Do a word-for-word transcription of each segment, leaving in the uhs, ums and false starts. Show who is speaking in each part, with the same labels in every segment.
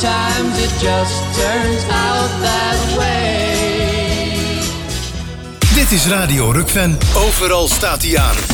Speaker 1: sometimes it just turns out that way.
Speaker 2: Dit is Radio Rukven. Overal staat hij aan.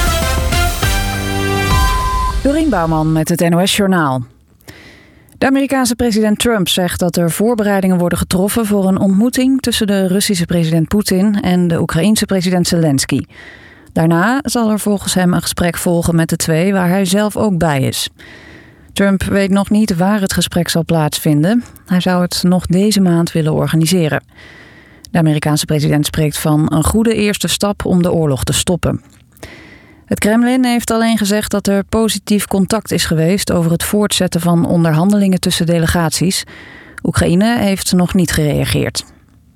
Speaker 3: Dorien Bouwman met het N O S-journaal. De Amerikaanse president Trump zegt dat er voorbereidingen worden getroffen voor een ontmoeting tussen de Russische president Poetin en de Oekraïense president Zelensky. Daarna zal er volgens hem een gesprek volgen met de twee waar hij zelf ook bij is. Trump weet nog niet waar het gesprek zal plaatsvinden. Hij zou het nog deze maand willen organiseren. De Amerikaanse president spreekt van een goede eerste stap om de oorlog te stoppen. Het Kremlin heeft alleen gezegd dat er positief contact is geweest over het voortzetten van onderhandelingen tussen delegaties. Oekraïne heeft nog niet gereageerd.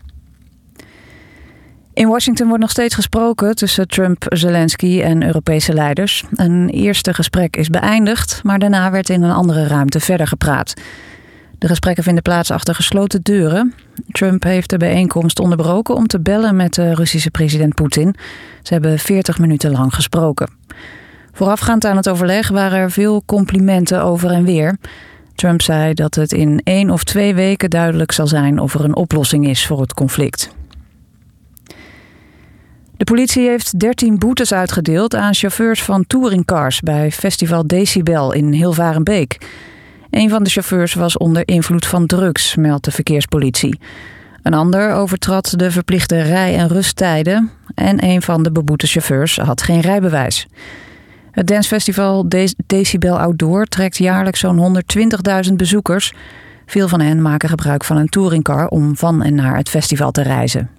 Speaker 3: In Washington wordt nog steeds gesproken tussen Trump, Zelensky en Europese leiders. Een eerste gesprek is beëindigd, maar daarna werd in een andere ruimte verder gepraat. De gesprekken vinden plaats achter gesloten deuren. Trump heeft de bijeenkomst onderbroken om te bellen met de Russische president Poetin. Ze hebben veertig minuten lang gesproken. Voorafgaand aan het overleg waren er veel complimenten over en weer. Trump zei dat het in één of twee weken duidelijk zal zijn of er een oplossing is voor het conflict. De politie heeft dertien boetes uitgedeeld aan chauffeurs van touringcars bij festival Decibel in Hilvarenbeek. Een van de chauffeurs was onder invloed van drugs, meldt de verkeerspolitie. Een ander overtrad de verplichte rij- en rusttijden en een van de beboete chauffeurs had geen rijbewijs. Het dancefestival De- Decibel Outdoor trekt jaarlijks zo'n honderdtwintigduizend bezoekers. Veel van hen maken gebruik van een touringcar om van en naar het festival te reizen.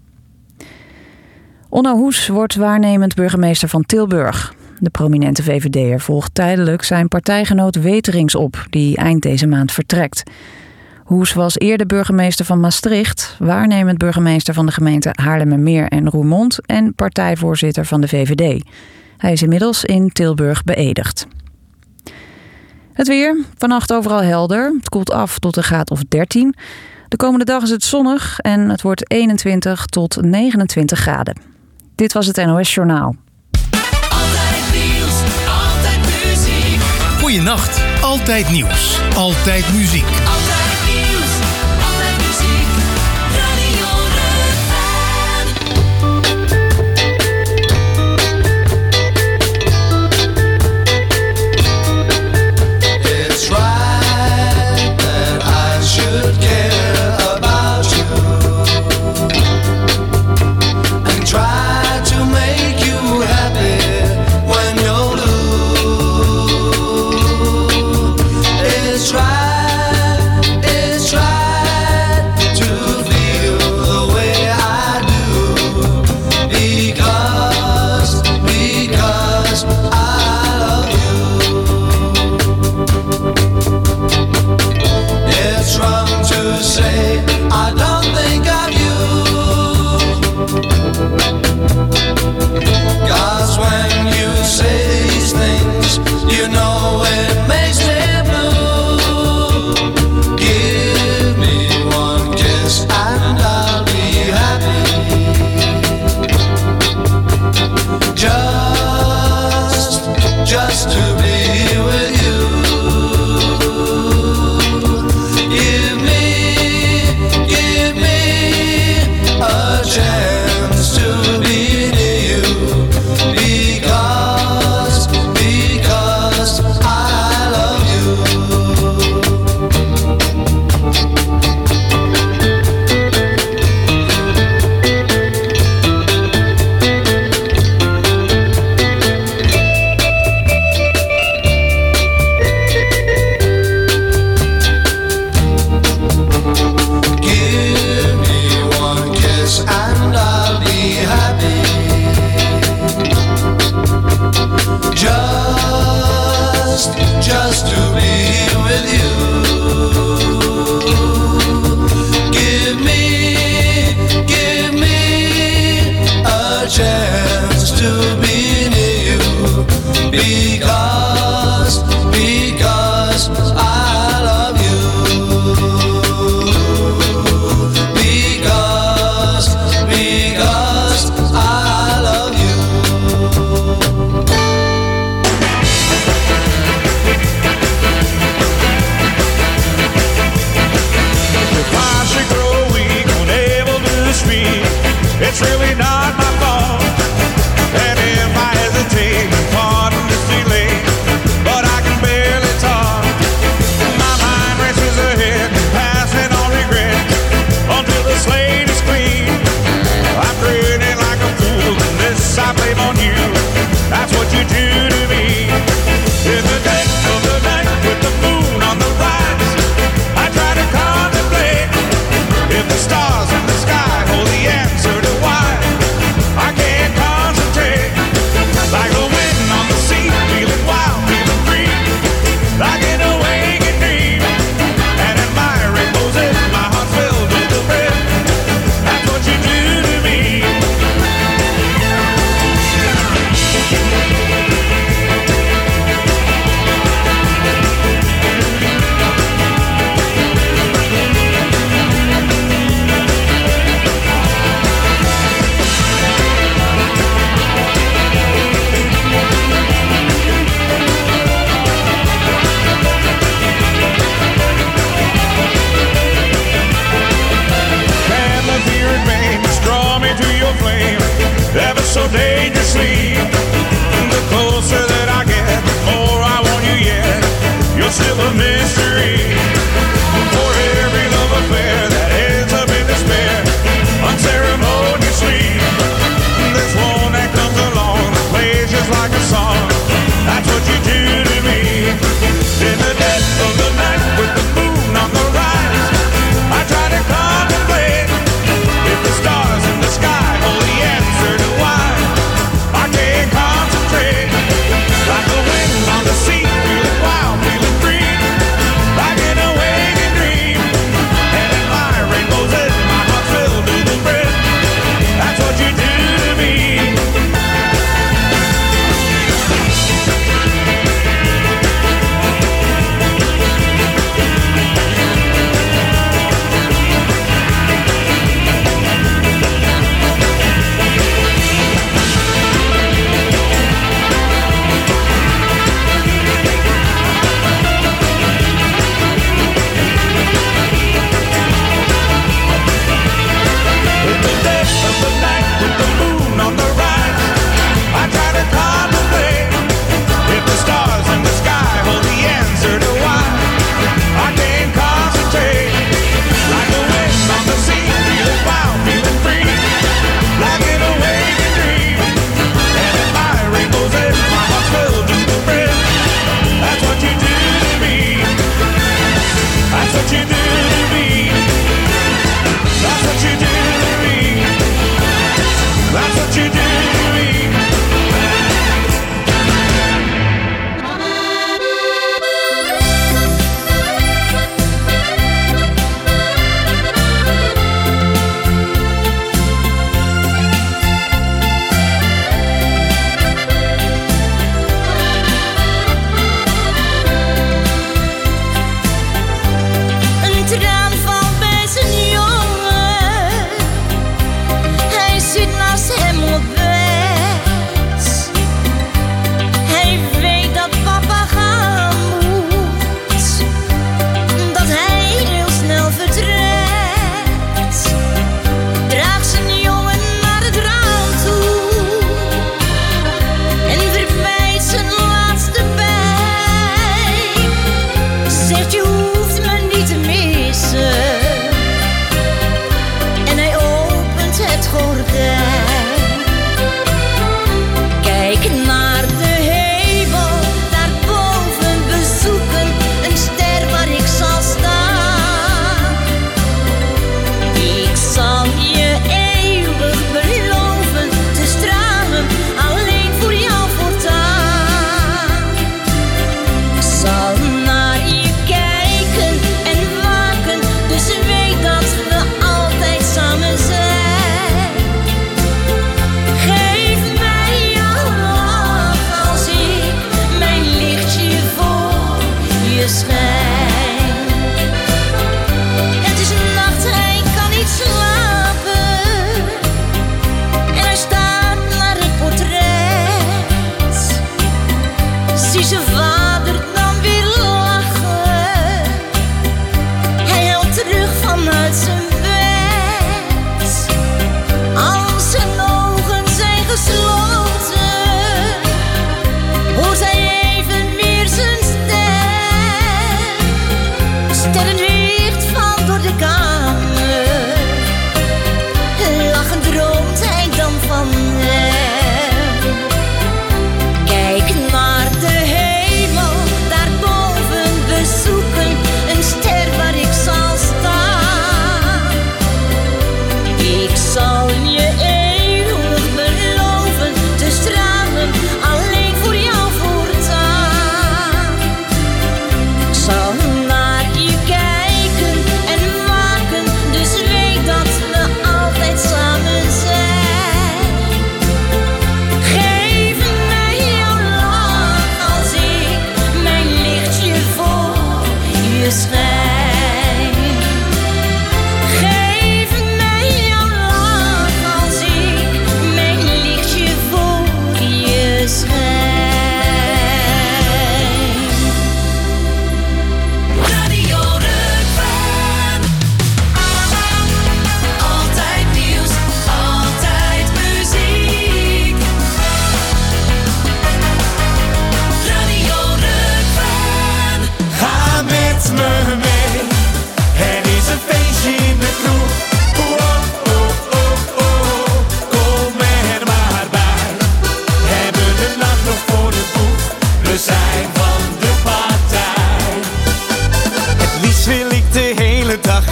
Speaker 3: Onno Hoes wordt waarnemend burgemeester van Tilburg. De prominente V V D'er volgt tijdelijk zijn partijgenoot Weterings op, die eind deze maand vertrekt. Hoes was eerder burgemeester van Maastricht, waarnemend burgemeester van de gemeenten Haarlemmermeer en Roermond en partijvoorzitter van de V V D. Hij is inmiddels in Tilburg beëdigd. Het weer, vannacht overal helder. Het koelt af tot een graad of dertien. De komende dag is het zonnig en het wordt eenentwintig tot negenentwintig graden. Dit was het N O S-journaal.
Speaker 4: Altijd nieuws, altijd muziek.
Speaker 2: Goeienacht, altijd nieuws, altijd muziek.
Speaker 4: Altijd nieuws, altijd muziek. Radio Rukven.
Speaker 5: It's right that I should care about you and try to make you happy when you're blue. It's right
Speaker 6: it's really not my fault. And if I hesitate, pardon this delay, but I can barely talk. My mind races ahead, passing on regret, until the slate is clean. I'm grinning like a fool, and this I blame on you. That's what you do to me. In the dead of the night, with the moon on the rise, I try to contemplate if the stars in the sky hold the answer to why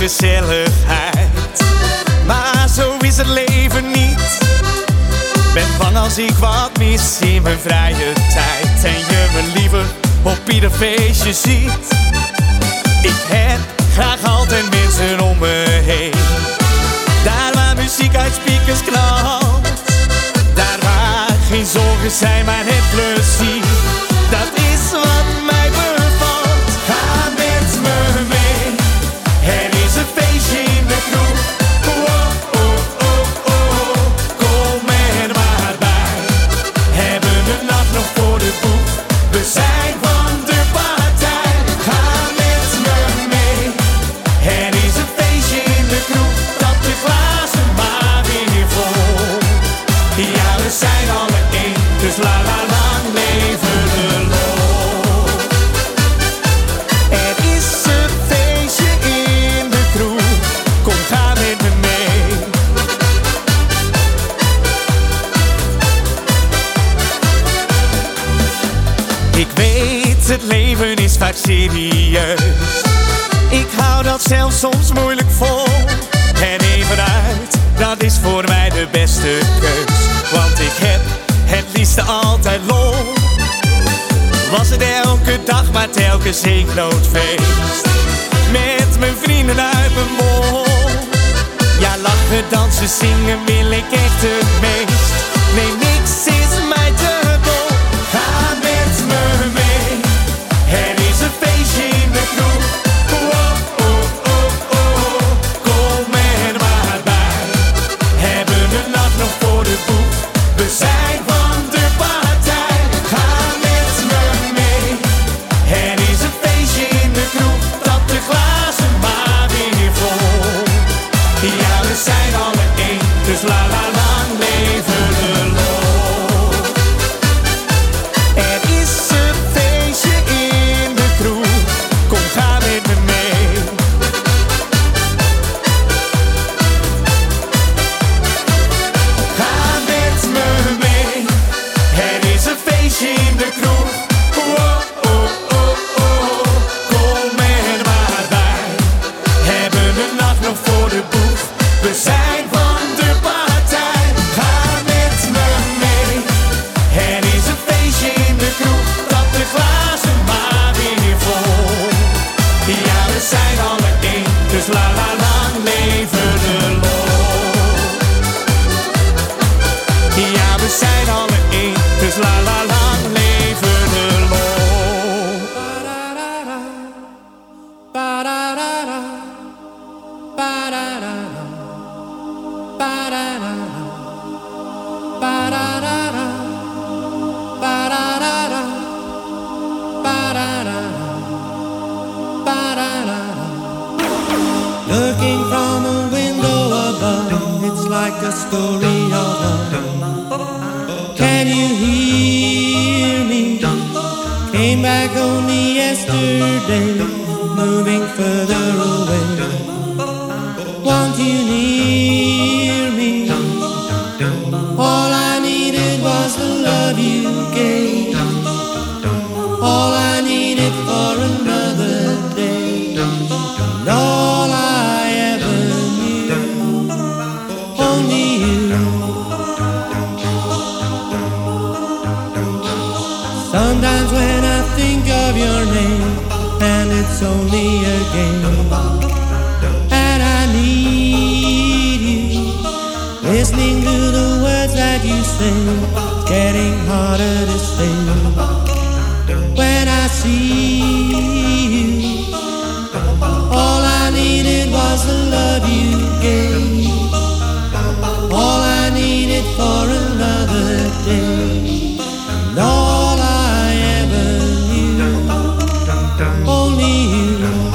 Speaker 7: gezelligheid. Maar zo is het leven niet. Ben bang als ik wat mis in mijn vrije tijd. En je me liever op ieder feestje ziet. Ik heb graag altijd mensen om me heen. Daar waar muziek uit speakers knalt. Daar waar geen zorgen zijn, maar het plezier. Dat is wat mij bevalt. Ga met me mee. Er is een feestje in de kroeg. Oh, oh, oh, oh. Kom er maar bij. Hebben de nacht nog voor de boeg. We zijn van de partij. Ga met me mee. Er is een feestje in de kroeg. Dat de glazen maar weer vol. Ja, we zijn alle één. Dus la la lang leven de lol. Er is een feestje in de kroeg. Kom, ga met me mee. Ik weet, het leven is vaak serieus. Ik hou dat zelfs soms moeilijk vol. En even uit, dat is voor mij de beste keus. Want ik heb het liefste altijd lol. Was het elke dag, maar telkens een groot feest. Met mijn vrienden uit mijn bol. Ja, lachen, dansen, zingen wil ik echt het meest. Nee, niks is mij te dol. Ga met me mee. Er is een feestje in de kroeg. Oh, oh, oh, oh. Kom er maar bij. Hebben de nacht nog voor de boeg. We zijn van de partij. Ga met me mee. Er is een feestje in de kroeg. Dat de glazen maar weer vol. Ja, we zijn alle één. Dus la la lang leven de lol. Er is een feestje in de kroeg. Kom, ga met me mee. Ga met me mee. Er is een feestje in de kroeg. Oh, oh, oh, oh. Kom er maar bij. Hebben de nacht nog voor de boeg. We zijn van de partij. Ga met me mee. Er is een feestje in de kroeg. Dat de glazen maar weer vol. Ja, we zijn alle één. Dus la la lang leven de lol. Ja, we zijn alle één. Dus la la lang leven de lol.
Speaker 1: Looking from a window above, it's like a story of love. Can you hear me? Came back only yesterday, moving further away. Want you near me? All I needed was the love you gave. All I needed for another day. And all I ever knew, only you. Sometimes when I think of your name, and it's only a game, and I need you, listening to the words that you say, it's getting harder to stay. When I see you, all I needed was the love you gave. All I needed for another day. And all I ever knew, only you.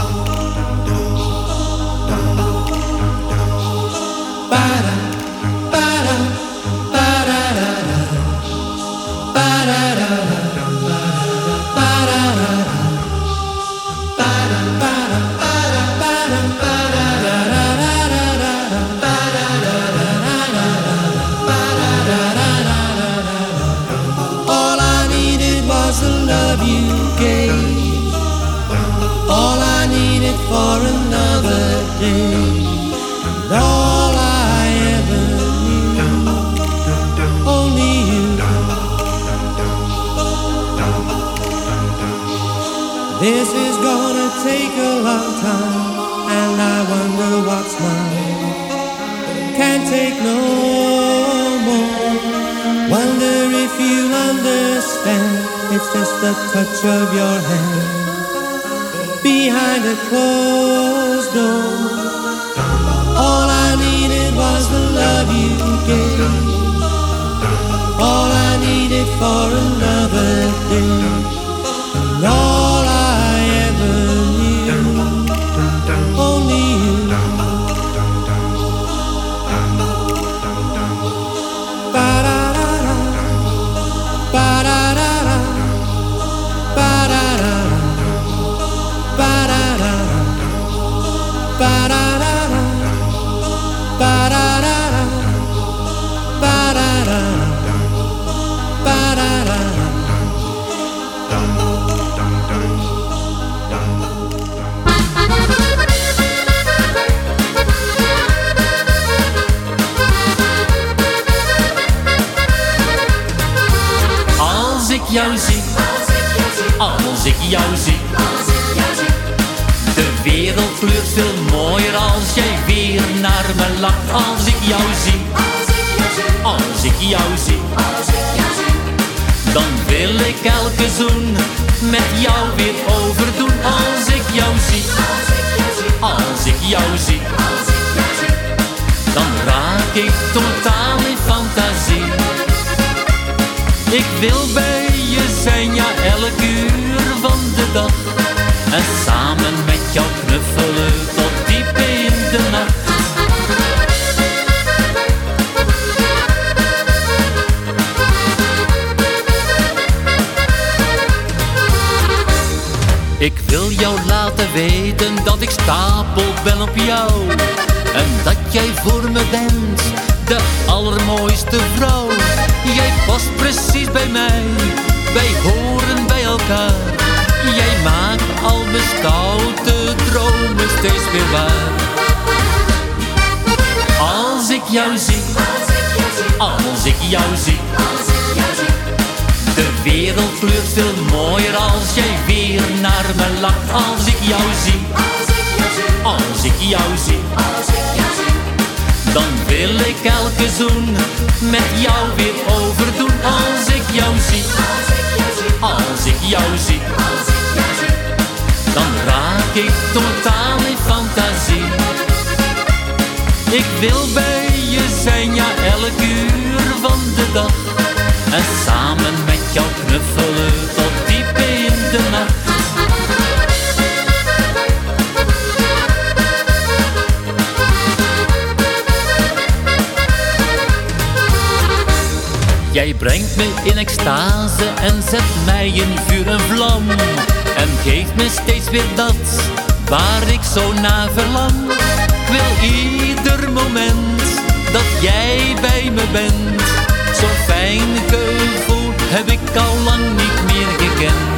Speaker 1: Ba-da, ba-da, ba-da-da-da. Ba-da-da-da. Ba-da-da-da. This is gonna take a long time, and I wonder what's mine. Can't take no more. Wonder if you understand. It's just the touch of your hand behind a closed door. All I needed was the love you gave. All I needed for another day. And all I ever knew, only you. Ba-da-da-da, ba-da-da-da, ba-da-da-da, ba-da-da-da, ba-da-da-da, ba-da-da-da, ba-da-da-da, ba-da-da-da.
Speaker 8: Als ik jou zie, als ik jou zie, de wereld kleurt veel mooier als jij weer naar me lacht. Als ik jou zie, als ik jou zie, dan wil ik elke zoen met jou weer overdoen. Als ik jou zie, als ik jou zie, dan raak ik totaal in fantasie. Ik wil bij je zijn, ja, elk uur van de dag. En samen met jou knuffelen tot diep in de nacht. Ik wil jou laten weten dat ik stapel ben op jou. En dat jij voor me bent de allermooiste vrouw. Jij past precies bij mij, wij horen bij elkaar. Jij maakt al mijn stoute dromen steeds weer waar. Als ik jou zie, als ik jou zie, de wereld kleurt veel mooier als jij weer naar me lacht. Als ik jou zie, als ik jou zie, dan wil ik elke zoen met jou weer overdoen. Als ik jou zie, als ik jou zie, dan raak ik totaal in fantasie. Ik wil bij je zijn, ja, elk uur van de dag. En samen met jou knuffelen tot diep in de nacht. Jij brengt me in extase en zet mij in vuur en vlam. En geeft me steeds weer dat waar ik zo naar verlang. Ik wil ieder moment dat jij bij me bent. Zo'n fijn gevoel heb ik al lang niet meer gekend.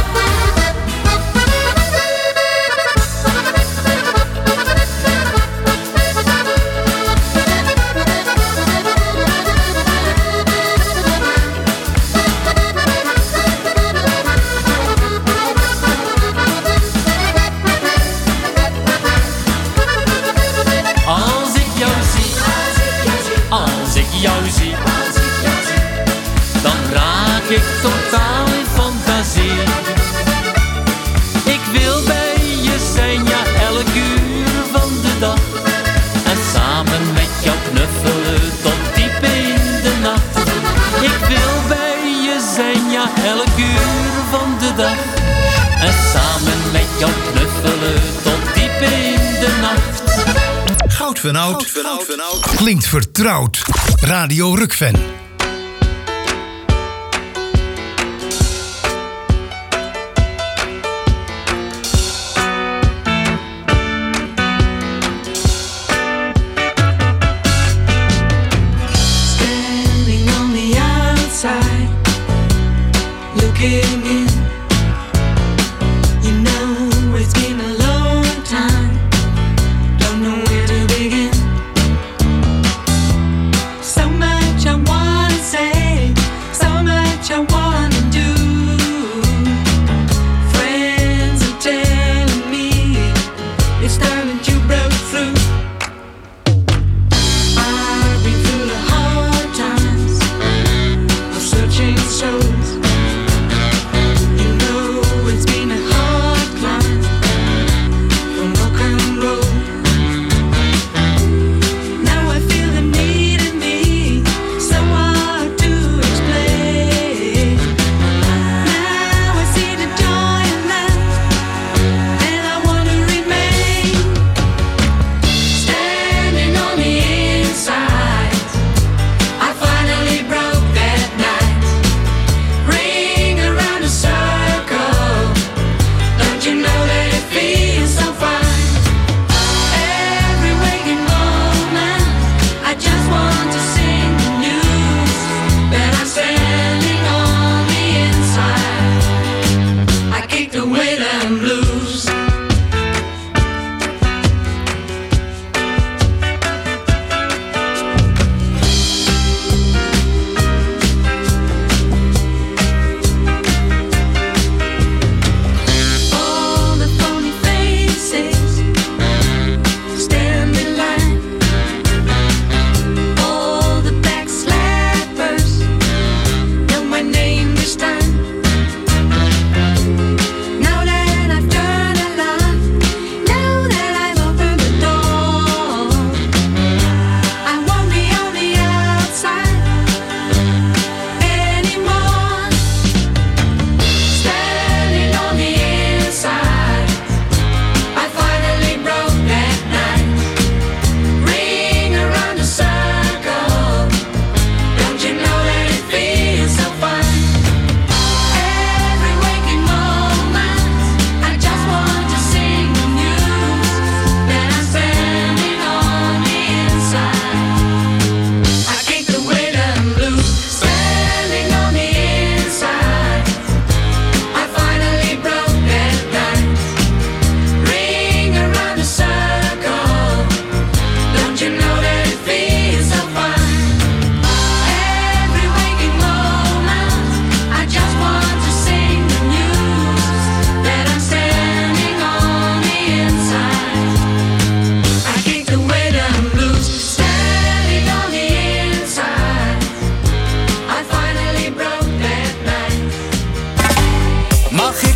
Speaker 8: Ik totaal in fantasie. Ik wil bij je zijn, ja, elk uur van de dag. En samen met jou knuffelen tot diep in de nacht. Ik wil bij je zijn, ja, elk uur van de dag. En samen met jou knuffelen tot diep in de nacht.
Speaker 2: Goud van Oud klinkt vertrouwd. Radio Rukven.
Speaker 4: Friends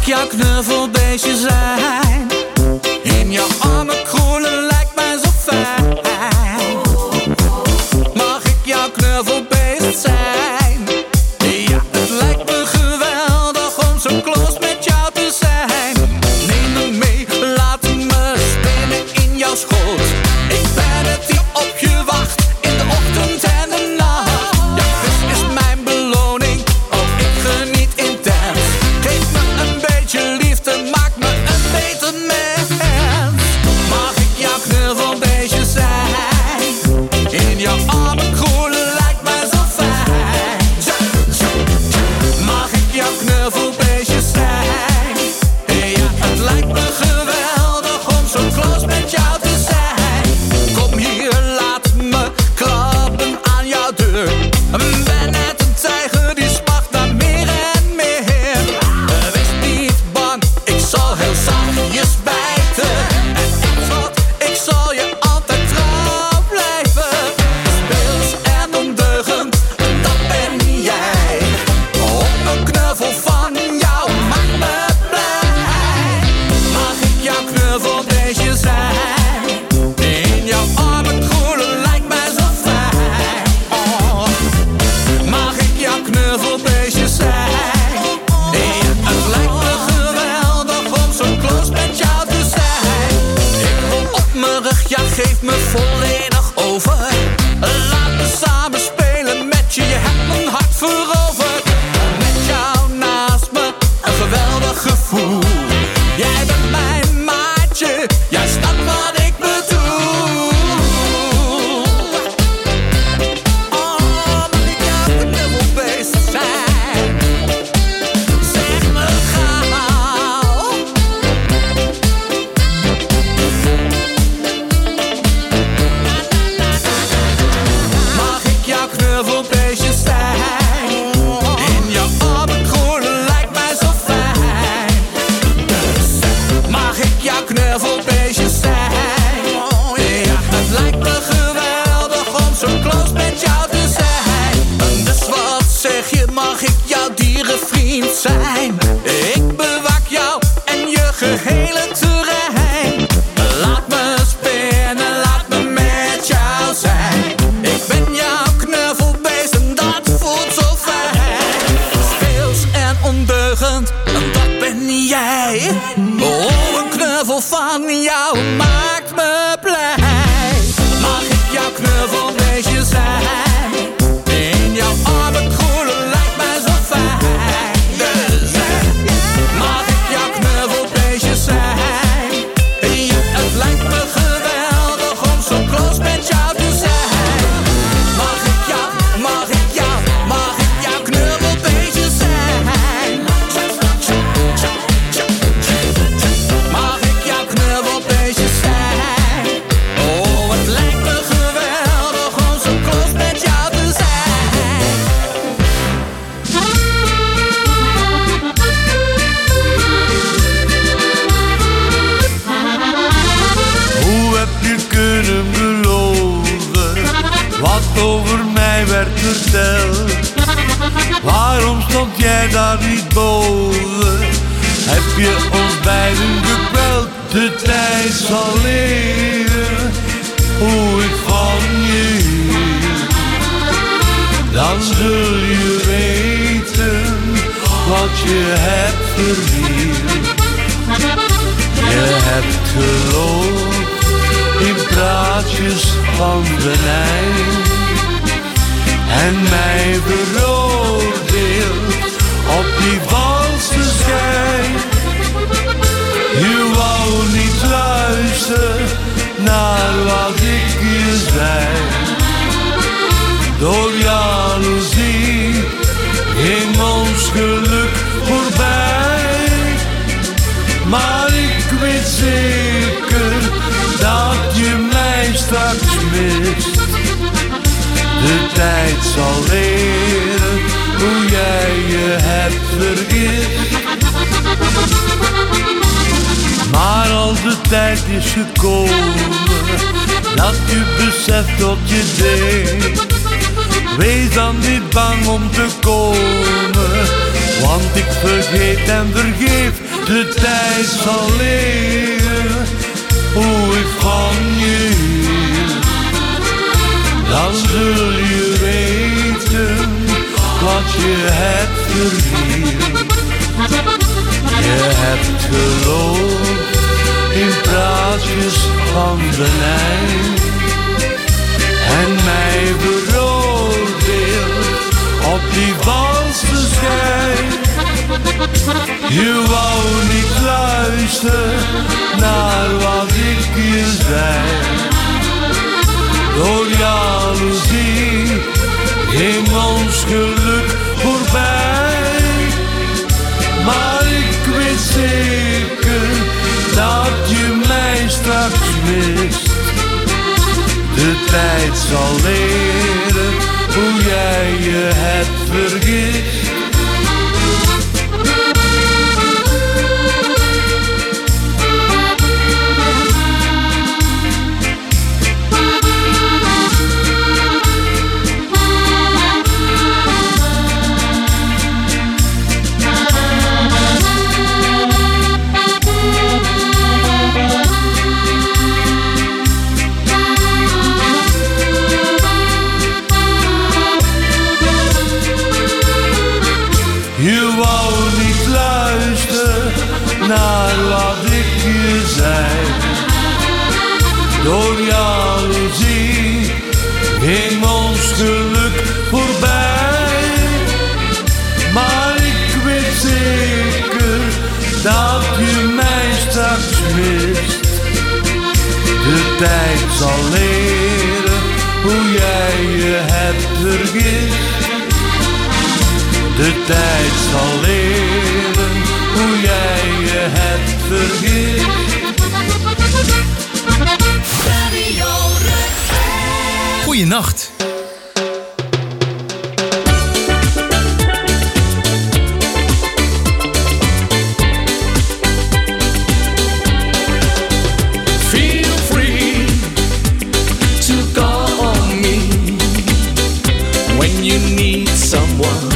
Speaker 7: jouw knuffelbeestje zijn? In jouw armen kroelen lijkt mij zo fijn. Mag ik jouw knuffelbeest zijn? Ja, het lijkt me geweldig om zo close met jou te zijn. Neem me mee, laat me spinnen in jouw schoot. Ik ben het die op je wacht in de ochtend en de nacht. Jouw vis is mijn beloning, oh ik geniet intens. Geef me een beetje liefde, maak me een beter mens. Mag ik jouw knuffelbeestje zijn? In jouw armen kroelen lijkt mij zo fijn. Mag ik jouw knuffelbeestje zijn? Ja, het lijkt me geweldig om zo close met jou te zijn. Kom hier, laat me klappen aan jouw deur. Ben net een tijger die smacht naar meer en meer. Wees niet bang, ik zal heel zachtjes bijten. En ik schat, ik zal je altijd trouw blijven. Speels en ondeugend, dat ben jij. Op een knuffel van jou maakt me blij. Mag ik jouw knuffelbeestje zijn? In jouw armen kroelen lijkt mij zo fijn. Oh. Mag ik jouw knuffelbeestje zijn? Ja, het lijkt me geweldig om zo close met jou te zijn. Ik wil op mijn rug, ja geef me volledig over. Laat me samen spelen met je, je hebt mijn hart veroverd. Met jou naast me, een geweldig gevoel. Jij bent mijn maatje, jij snapt wat ik bedoel. Oh, mag ik jouw knuffelbeest zijn? Zeg me gauw. Mag ik jouw knuffelbeestje zijn? In jouw armen kroelen lijkt mij zo fijn. Mag ik jouw knuffelbeestje zijn? Ja, het lijkt me geweldig om zo close met jou te zijn. Dus wat zeg je, mag ik jouw dierenvriend zijn? Ik bewaak jou en je gehele terrein. Laat me spinnen, laat me met jou zijn. Ik ben jouw knuffelbeest en dat voelt zo fijn. Speels en ondeugend, en dat ben jij. Oh, een knuffel van jou maakt me blij. Mag ik jouw knuffelbeestje zijn? In jouw armen kroelen lijkt mij zo fijn. Dus mag ik jouw knuffelbeestje zijn? Ja, het lijkt me geweldig om zo close met jou te zijn. Mag ik jou, mag ik jou, mag ik jouw knuffelbeestje zijn? Mag ik jouw knuffelbeestje zijn? Oh, het lijkt me geweldig om zo close met jou te zijn.
Speaker 9: Hoe heb je kunnen beloven wat over mij werd verteld? Waarom stond jij daar niet boven? Heb je ons beiden gekweld? De tijd zal leren hoe ik van je hield. Dan zul je weten wat je hebt verdiend. Je hebt geloofd in praatjes van venijn en mij veroordeeld op die valse schijn. Je wou niet luisteren naar wat ik je zei. Door jaloezie ging ons geluk voorbij. Maar ik weet zeker dat je mij straks mist. De tijd zal leren hoe jij je hebt vergist. Maar als de tijd is gekomen dat je beseft wat je deed, wees dan niet bang om te komen, want ik vergeet en vergeef De tijd zal leren hoe ik van je hield. Dan zul je weten wat je hebt verdiend. Je hebt geloofd in praatjes van venijn en mij veroordeeld op die valse schijn. Je wou niet luisteren naar wat ik je zei. Door jaloezie ging ons geluk voorbij. Maar ik weet zeker dat je mij straks mist. De tijd zal leren hoe jij je hebt vergist. Je wou niet luisteren naar wat ik je zei. Door jaloezie ging ons geluk voorbij. Maar ik weet zeker dat je mij straks mist. De tijd zal leren hoe jij je hebt vergist. De tijd zal leren hoe jij je hebt vergist.
Speaker 2: Goeienacht.
Speaker 10: Feel free to call on me when you need someone.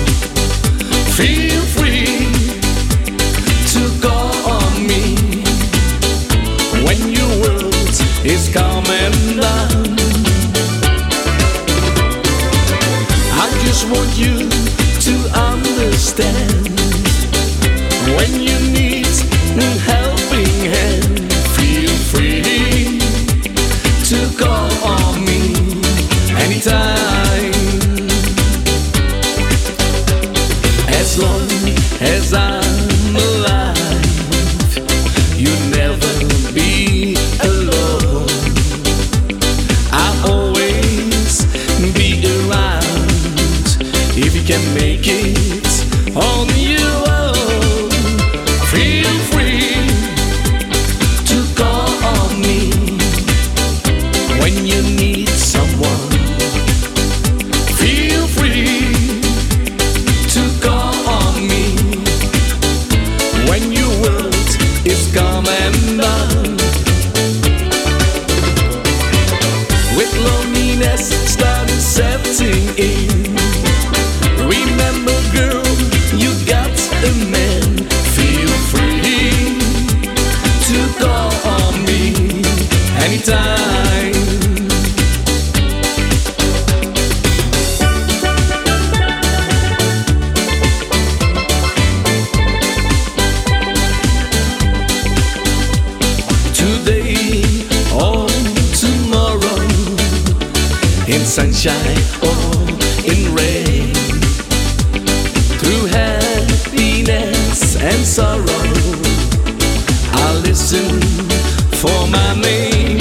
Speaker 10: Feel free to call on me when your world is coming down. I just want you to understand when you need a helping hand. Feel free to call on me anytime. As long as I'm alive, you'll never be alone. I'll always be around if you can make it on your own. Feel free to call on me when you need someone. Feel free to call on me when your world is coming down. With loneliness started setting in, remember girl, you got a man. Feel free to call on me anytime. Today or tomorrow, in sunshine or in rain, through happiness and sorrow, I'll listen for my name.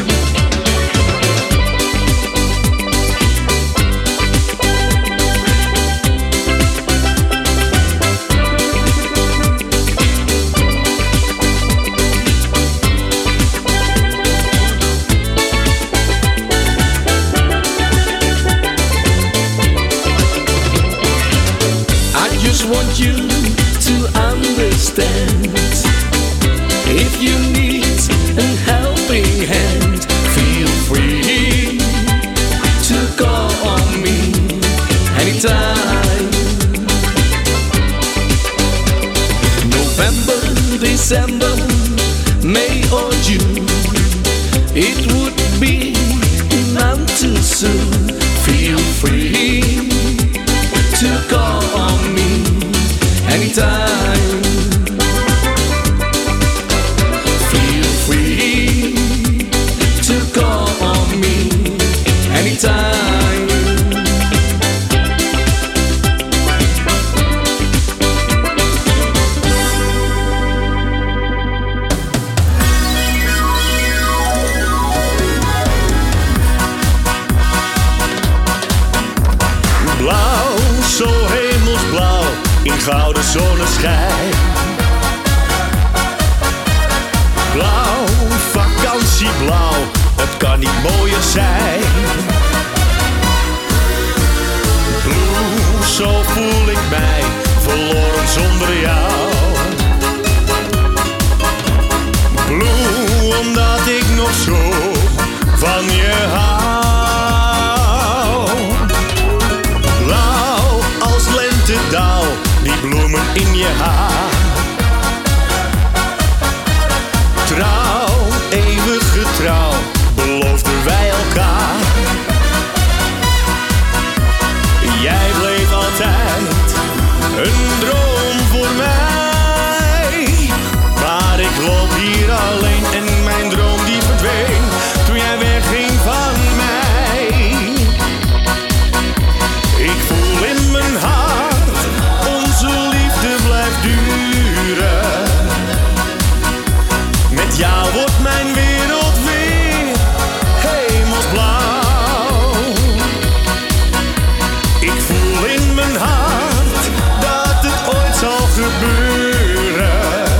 Speaker 10: Want you to understand, if you need a helping hand, feel free to call on me anytime. November December, May or June, it would be none too soon. Feel free to call on me anytime. Feel free to call on me anytime.
Speaker 7: Gouden zonneschijn. Blauw, vakantieblauw, het kan niet mooier zijn. Blue, zo voel ik mij, verloren zonder jou. Blue, omdat ik nog zo van je hou. Blauw als lentedauw, die bloemen in je haar. Trouw, eeuwig getrouw, beloofden wij elkaar. Jij bleef altijd een droom voor mij. Maar ik loop hier alleen en mijn droom die verdween toen jij wegging van mij. Ik voel in mijn hart, onze liefde blijft duren. Met jou wordt mijn wereld weer hemelsblauw. Ik voel in mijn hart dat het ooit zal gebeuren.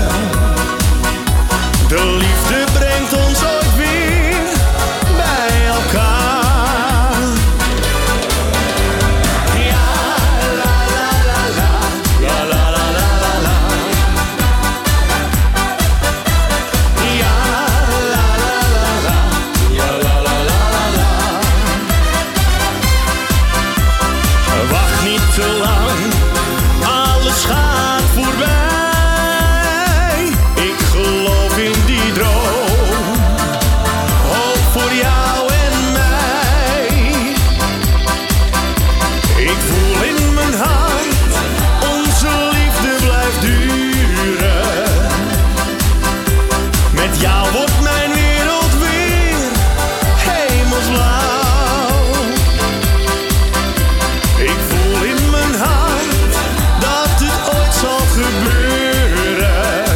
Speaker 7: De liefde brengt ons ooit weer bij elkaar. Ja, la la la la, la la la la la. Ja, la la la la, ja la la la la. Wacht niet te lang, alles gaat voorbij. Ik geloof in die droom, hoop voor jou en mij. Ik voel in mijn hart, onze liefde blijft duren. Met jou wordt mijn wereld weer hemelsblauw. Ik voel in mijn hart dat het ooit zal gebeuren.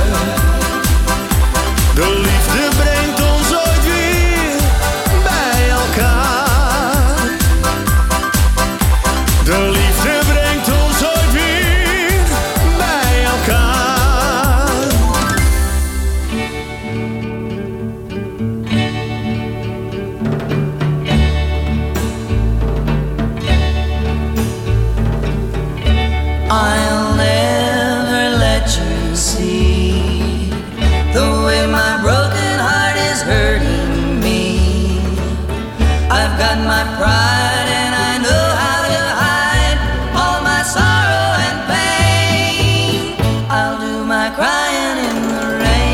Speaker 7: De liefde brengt ons ooit weer bij elkaar. De liefde brengt ons ooit weer bij elkaar.
Speaker 11: I'll never let you see the way my broken heart is hurting me. I've got my pride and I know how to hide all my sorrow and pain. I'll do my crying in the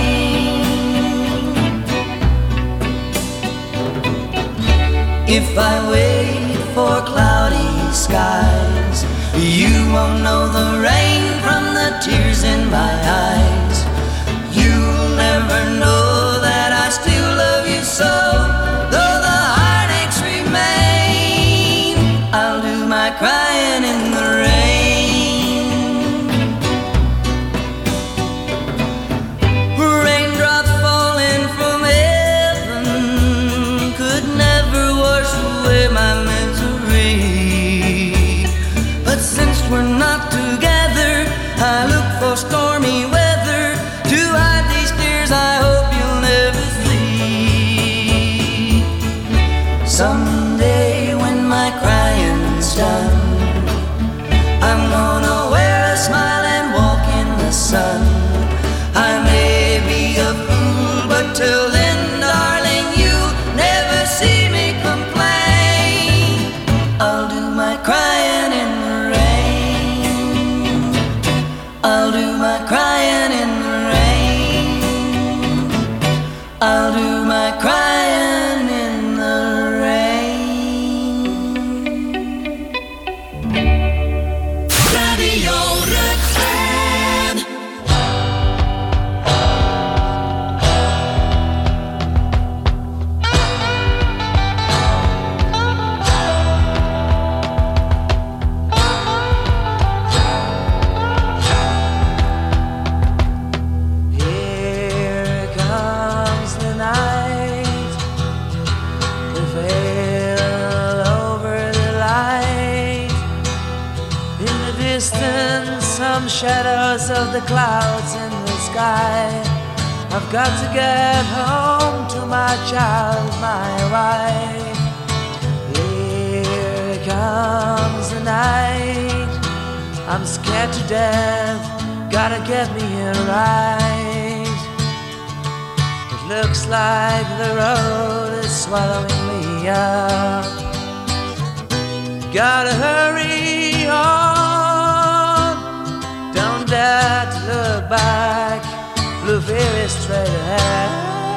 Speaker 11: rain. If I wait for cloudy skies, you won't know the rain from the tears in my eyes. You'll never know that I still love you so, though the heartaches remain. I'll do my crying in the rain. Raindrops falling from heaven could never wash away my misery. But since we're not together, I look for stormy weather to hide these tears I hope you'll never see. Someday when my crying's done, distance, some shadows of the clouds in the sky. I've got to get home to my child, my wife. Here comes the night, I'm scared to death, gotta get me here right. It looks like the road is swallowing me up. Gotta hurry on, don't dare to look back, blue veil is straight ahead.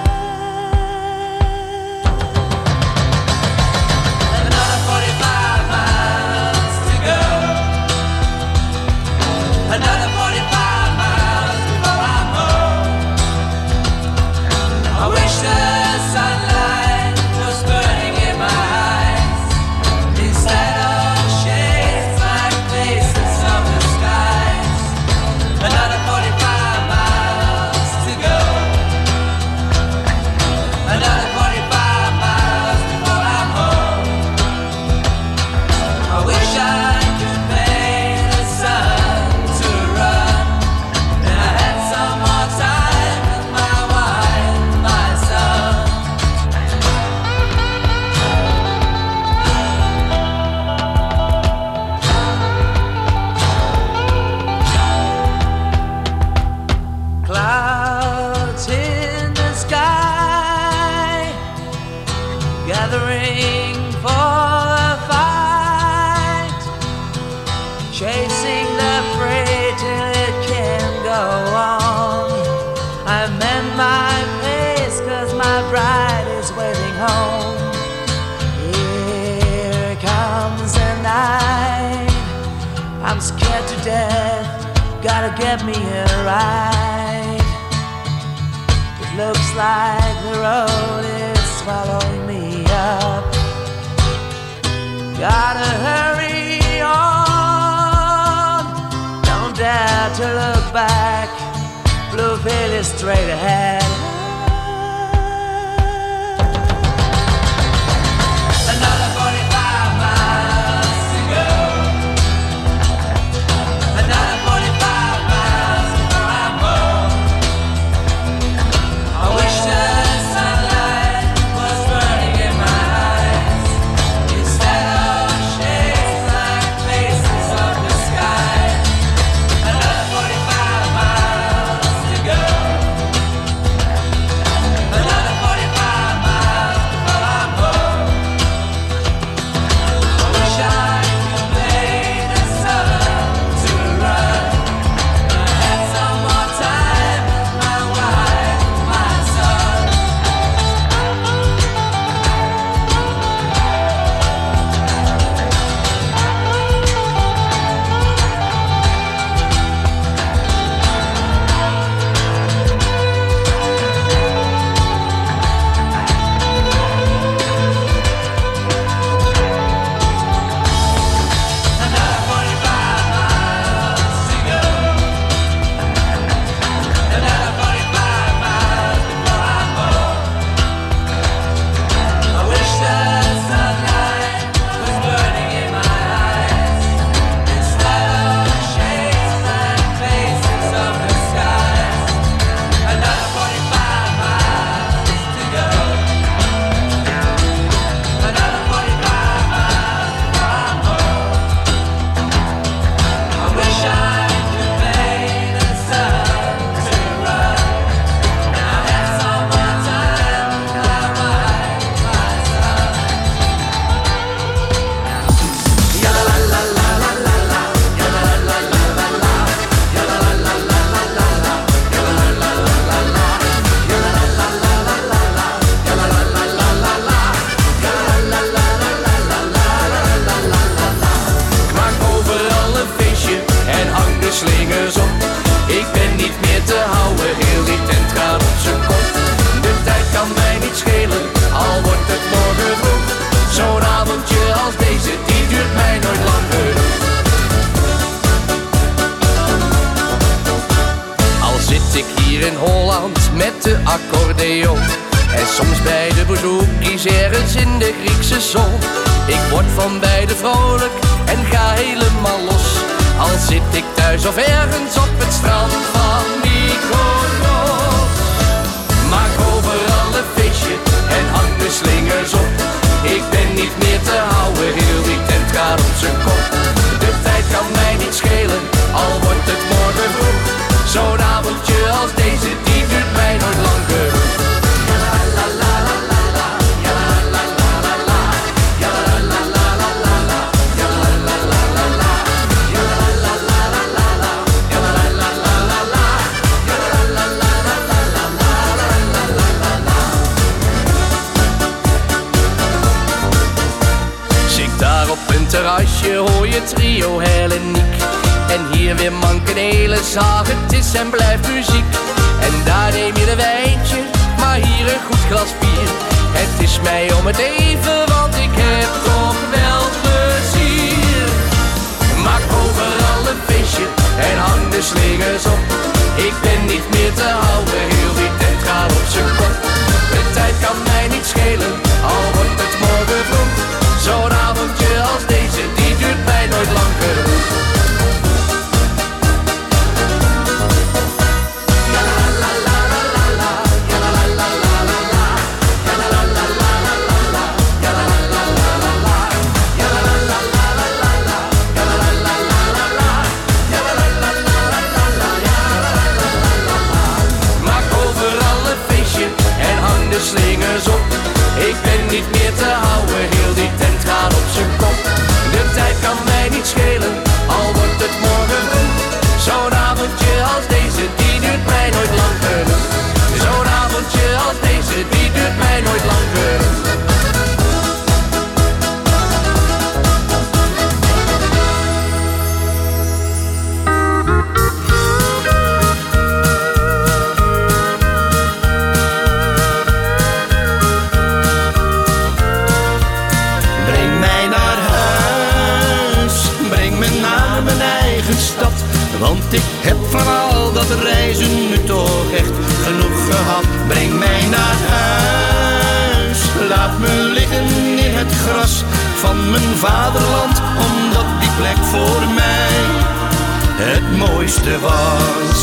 Speaker 11: Another forty-five miles to go, another forty-five miles before I'm home. I wish the sunlight was burning in my eyes instead of shades like faces of the skies. Another forty-five miles to go, another forty-five miles before I'm home. I wish I could pay the sun to run, and I had some more time with my wife, my son. Clouds in the sky, gathering for a fight, chasing the prey till it can't go on. I mend my face cause my bride is waiting home. Here comes the night, I'm scared to death, gotta get me here right. It looks like the road is swallowing me up. Gotta hurry on, don't dare to look back, blue veil is straight ahead. Another forty-five miles to go, another forty-five miles before I'm home. I wish the sunlight was burning in my eyes instead of shades like faces of the sky. Another forty-five miles to go, another forty-five miles before I'm home. I wish I could pay the sun to run, and I had some more time with my wife, my son. Another forty-five miles to go, another forty-five miles before I'm home. I wish the sunlight was burning in my eyes instead of shades like faces of the skies. Another forty-five miles to go, another forty-five miles before I'm home. I wish I could pay the sun to run, and I had some more time with my wife, my son. Ya la la la la la la la, ya la la la la la la, ya la la la la la la la, ya la la la la la la, ya la la la la la la la, ya la la la la la la, ya la la la la la la la la la la.
Speaker 10: Maak overal een feestje en hang de slingers op. Ik ben niet meer te houden, heel die tent gaat op zijn kop. De tijd kan mij niet schelen, al wordt het morgen vroeg. Zo'n avondje als deze, die duurt mij nooit lang genoeg. Al zit ik hier in Holland met de accordeon, en soms bij de bezoekjes ergens in de Griekse zon. Ik word van beide vrolijk en ga helemaal los, als zit ik thuis of ergens op het strand van Mykonos. Maak overal een feestje en hang de slingers op. Ik ben niet meer te houden, heel die tent gaat op zijn kop. De tijd kan mij niet schelen, al wordt het morgen vroeg. Zo'n avondje als deze, die duurt mij nooit lang genoeg. Terrasje hoor je trio Helleniek. En hier weer mankenele zaag, het is en blijft muziek. En daar neem je een wijntje, maar hier een goed glas bier. Het is mij om het even, want ik heb toch wel plezier. Maak overal een feestje en hang de slingers op. Ik ben niet meer te houden, heel die tent gaat op zijn kop. De tijd kan mij niet schelen, al wordt het morgen vroeg. Zo'n avondje als deze, die duurt mij nooit lang genoeg. Maak overal een feestje en hang de slingers op. Ik ben niet meer te houden, heel die tent gaat op zijn kop. De tijd kan mij niet schelen, al wordt het morgen vroeg. Zo'n avondje als deze, die duurt mij nooit lang genoeg. Zo'n avondje als deze, die duurt mij nooit lang genoeg.
Speaker 12: Want ik heb van al dat reizen nu toch echt genoeg gehad. Breng mij naar huis, laat me liggen in het gras van mijn vaderland, omdat die plek voor mij het mooiste was.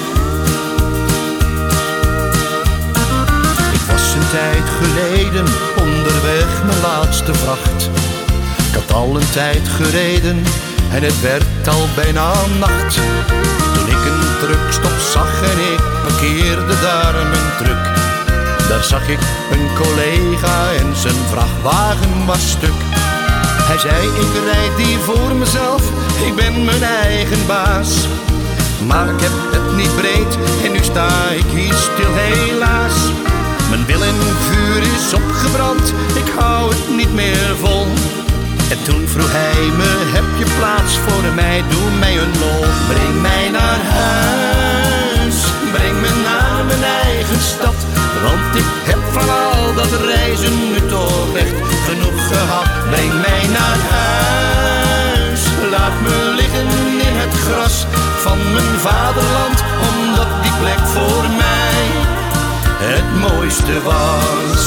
Speaker 12: Ik was een tijd geleden onderweg mijn laatste vracht. Ik had al een tijd gereden en het werd al bijna nacht. Toen ik een truckstop zag en ik parkeerde daar mijn truck. Daar zag ik een collega en zijn vrachtwagen was stuk. Hij zei, ik rijd hier voor mezelf, ik ben mijn eigen baas. Maar ik heb het niet breed en nu sta ik hier stil helaas. Mijn wil en vuur is opgebrand, ik hou het niet meer vol. En toen vroeg hij me, heb je plaats voor mij, doe mij een lol. Breng mij naar huis, breng me naar mijn eigen stad. Want ik heb van al dat reizen nu toch echt genoeg gehad. Breng mij naar huis, laat me liggen in het gras van mijn vaderland, omdat die plek voor mij het mooiste was.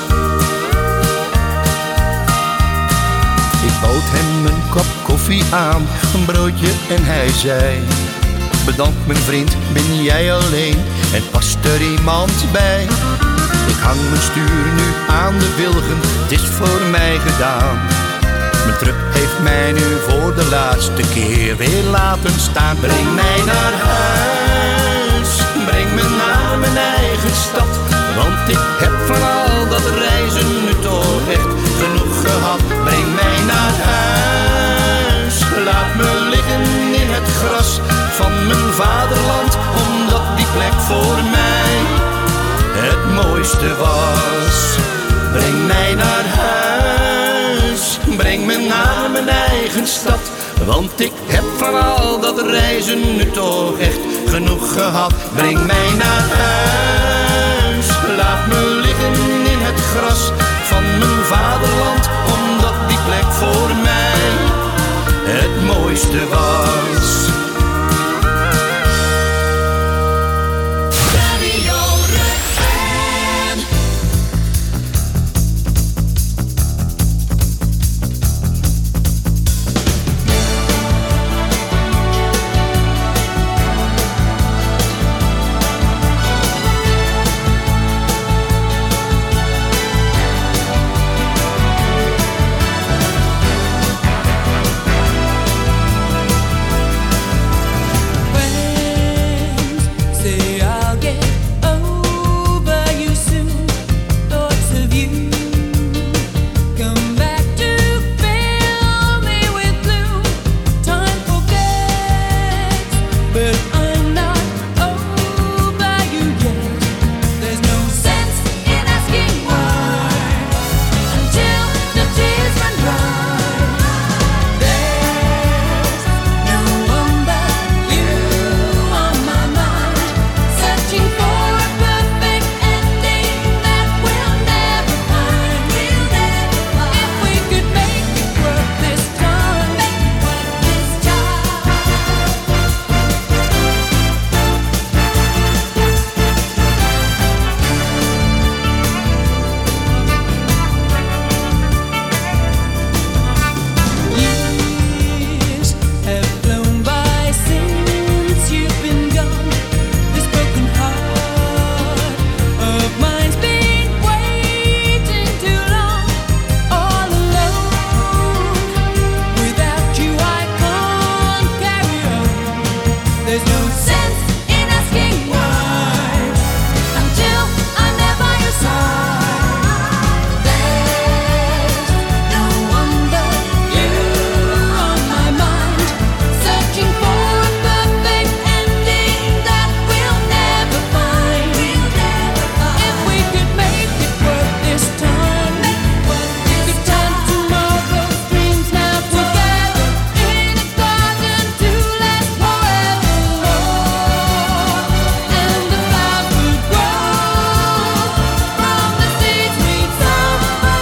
Speaker 12: Ik bood hem een kop koffie aan, een broodje en hij zei, bedankt mijn vriend, ben jij alleen en past er iemand bij? Ik hang mijn stuur nu aan de wilgen, het is voor mij gedaan. Mijn truck heeft mij nu voor de laatste keer weer laten staan. Breng mij naar huis, breng me naar mijn eigen stad. Want ik heb van al dat reizen nu toch echt genoeg gehad. Breng mij naar huis, laat me liggen in het gras van mijn vaderland, omdat die plek voor mij het mooiste was. Breng mij naar huis, breng me naar mijn eigen stad. Want ik heb van al dat reizen nu toch echt genoeg gehad. Breng mij naar huis, laat me liggen in het gras van mijn vaderland, omdat die plek voor mij het mooiste was.
Speaker 4: There's no sense in asking why until I'm there by your side. There's no wonder you're on my mind, searching for a perfect ending that we'll never find. If we could make it work this time, we could turn tomorrow's dreams now together in a garden to last forever. And the flowers would grow from the seeds we'd sown.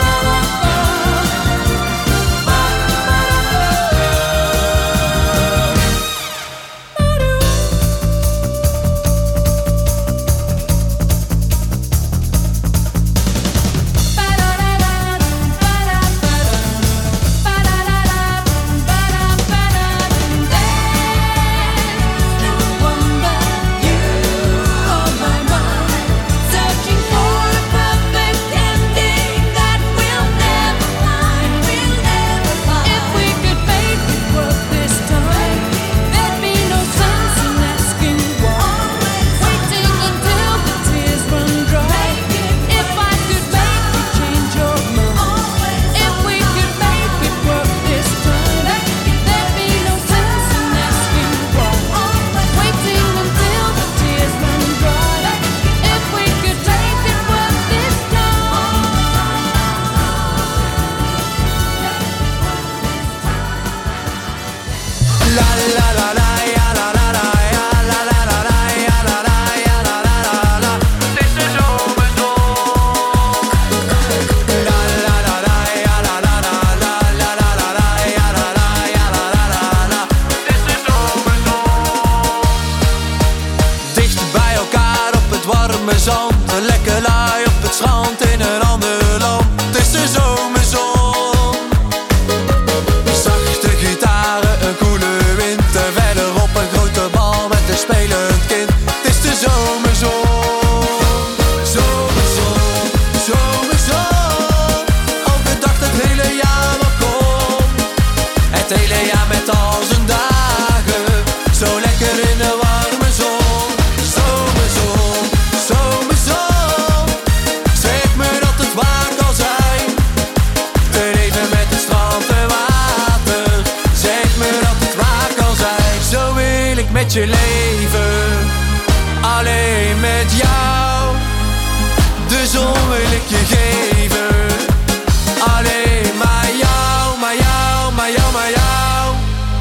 Speaker 4: Searching for a perfect ending that we'll never find. If we could make it work this time, there'd be no sense in asking why, waiting until the tears run dry. If I could make you change your mind, if we could make it work this time, there'd be no sense in asking why, waiting until the tears run dry. If we could make it work this
Speaker 10: La la la la ja la la la ja la la la la ja la la ja la la la la. Het is de zomerzon. La la la la ja la la la la la la la la ja la la ja la la la la. Het is de zomerzon. Dicht bij elkaar op het warme zand, een lekker laai op het strand in een ander land. Het is de zomerzon. Zachte gitaren, een koele wind en verderop een grote bal met een spelend kind. Het is de zomerzon. Zomerzon, zomerzon. Elke dag het hele jaar nog komt. Het hele jaar met al zijn dagen, zo lekker in de warme zon. Zomerzon, zomerzon. Zeg me dat het waar kan zijn. Te leven met het strand en water. Zeg me dat het waar kan zijn. Zo wil ik met je leven. Alleen met jou. De zon wil ik je geven. Alleen maar jou, maar jou, maar jou, maar jou.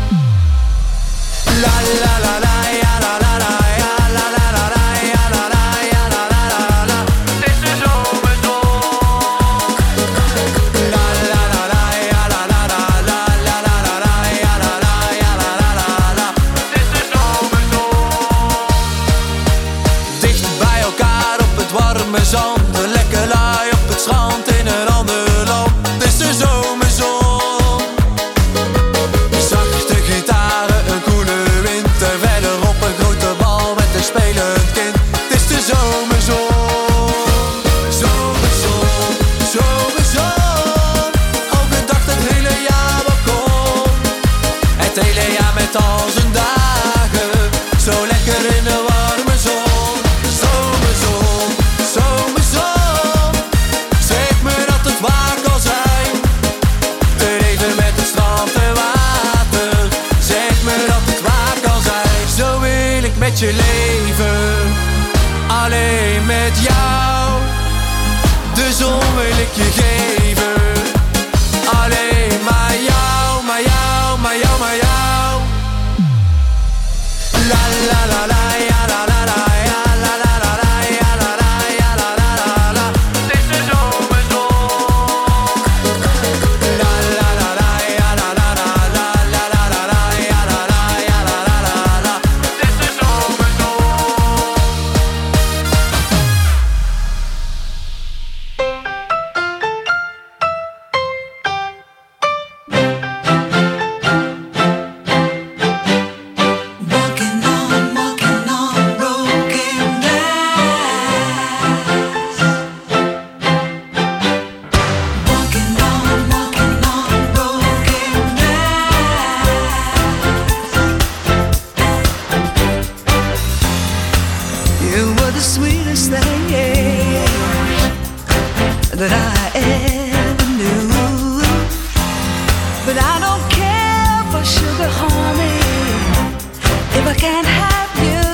Speaker 10: La la la la ja la la la ja la la la la ja la la ja la la la la. Het is de zomerzon. La la la la ja la la la la la la la la ja la la ja la la la la. Het is de zomerzon. Dicht bij elkaar op het warme zand, een lekker laai op het strand in een ander land. Het is de zomerzon. Zachte gitaren, een koele wind en verderop een grote bal met een spelend kind. Het is de zomerzon. Zomerzon, zomerzon. Elke dag het hele jaar wel komt. Het hele jaar met al zijn dagen, zo lekker in de warme zon. Zomerzon, zomerzon. Zeg me dat het waar kan zijn. Te leven met het strand en water. Zeg me dat het waar kan zijn. Zo wil ik met je leven. Alleen met jou. De zon wil ik je geven. Alleen maar jou, maar jou, maar jou, maar jou. La la la la ja la la la ja la la la la ja la la ja la la la la. Het is de zomerzon. La la la la ja la la la la la la la la ja la la ja la la la la. Het is de zomerzon.
Speaker 13: I can't have you.